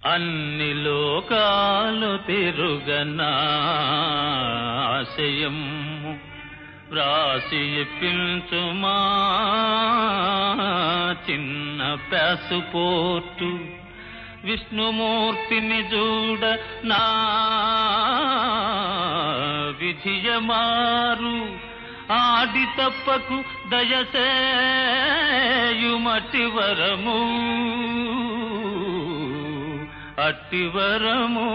అన్ని లోకాలు తిరుగనా ఆశయం వ్రాసి ఇప్పించుమా చిన్న పాసుపోర్టు విష్ణుమూర్తిని చూడ నా విధియమారు ఆడి తప్పకు దయసేయుమటి వరము అట్టివరము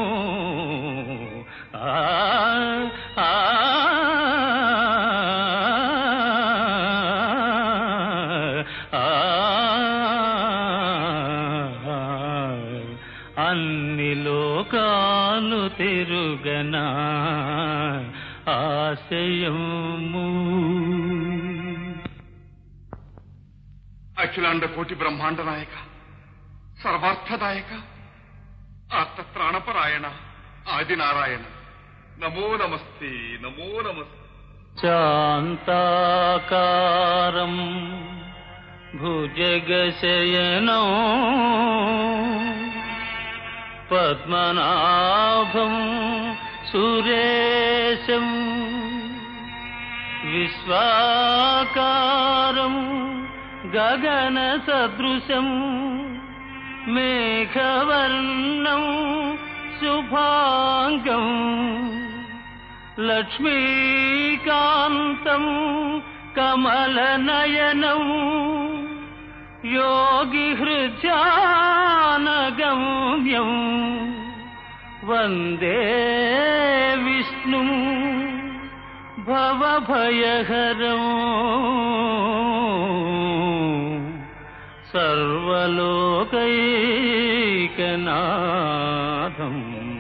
అన్ని లోకాలు తిరుగనా ఆశయము. అఖిలాండ కోటి బ్రహ్మాండ నాయక సర్వార్థదాయక ఆర్తత్రాణపరాయణ ఆదినారాయణ నమో నమస్తే నమో నమస్తే. శాంతాకారం భుజగశయనం పద్మనాభం సురేశం విశ్వాకారం గగన సదృశం మేఘవర్ణం శుభాంగం లక్ష్మీకాంతం కమలనయనం యోగి హృద్యానగమ్యం వందే విష్ణు భవభయహరం సర్వలోకైకనాథం.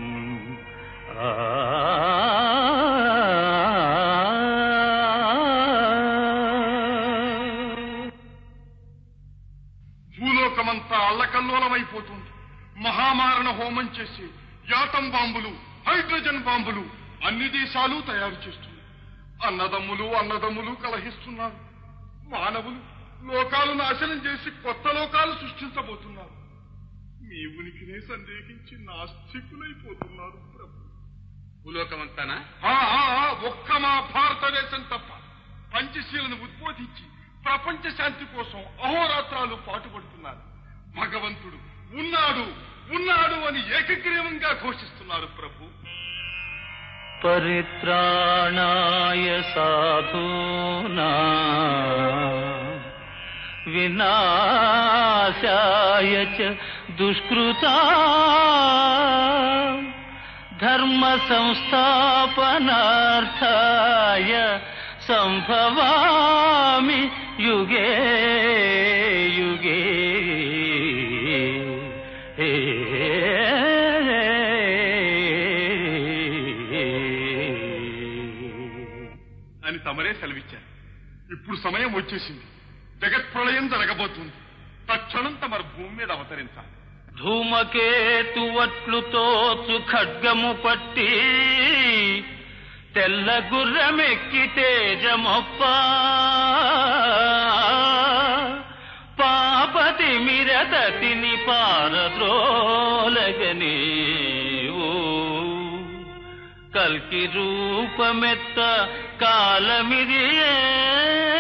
భూలోకమంతా అల్లకల్లోలమైపోతుంది. మహామారణ హోమం చేసి యాటం బాంబులు హైడ్రోజన్ బాంబులు అన్ని దేశాలు తయారు చేస్తున్నారు. అన్నదమ్ములు కలహిస్తున్నారు. మానవులు లోకాలు నాశనం చేసి కొత్త లోకాలు సృష్టించబోతున్నారు. మీ ఉనికినే సందేహించి నాస్తికులైపోతున్నారు ప్రభు. భూలోకమంతానా? ఒక్క మా భారతదేశం తప్ప పంచశీలను ఉద్బోధించి ప్రపంచ శాంతి కోసం అహోరాత్రాలు పాటుపడుతున్నారు. భగవంతుడు ఉన్నాడు ఉన్నాడు అని ఏకగ్రీవంగా ఘోషిస్తున్నారు ప్రభు. పరిత్రాణాయ సాధూనాం వినాశాయ చ దుష్కృతాం ధర్మ సంస్థాపనార్థాయ సంభవామి యుగే యుగే అని తమరే సెలవిచ్చారు. ఇప్పుడు సమయం వచ్చేసింది. జగత్ప్రళయం జరగబోతుంది. తక్షణం తమరు భూమి మీద అవతరించాలి. ధూమకేతువట్లుతోచు ఖడ్గము పట్టి తెల్ల గుర్రమెక్కి తేజమొప్ప పాపతి మిరదతిని పారద్రోలగనీవు కల్కి రూపమెత్త కాలమిదియే